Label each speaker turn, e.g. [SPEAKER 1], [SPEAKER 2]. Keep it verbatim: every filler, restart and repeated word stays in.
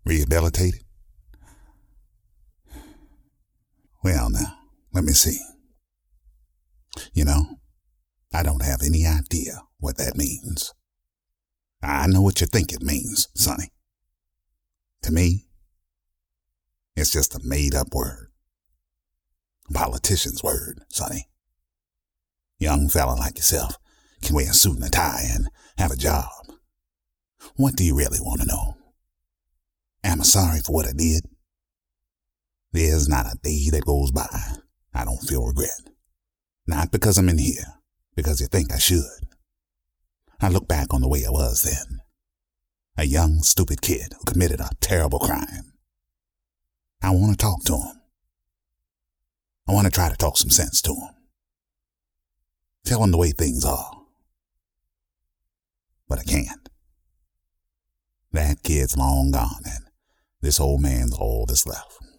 [SPEAKER 1] Rehabilitated? Well, now, let me see. You know, I don't have any idea what that means. I know what you think it means, Sonny. To me, it's just a made-up word. A politician's word, Sonny. Young fella like yourself can wear a suit and a tie and have a job. What do you really want to know? Am I sorry for what I did? There's not a day that goes by I don't feel regret. Not because I'm in here, because you think I should. I look back on the way I was then. A young, stupid kid who committed a terrible crime. I want to talk to him. I want to try to talk some sense to him. Tell him the way things are. But I can't. That kid's long gone, and this old man's all that's left.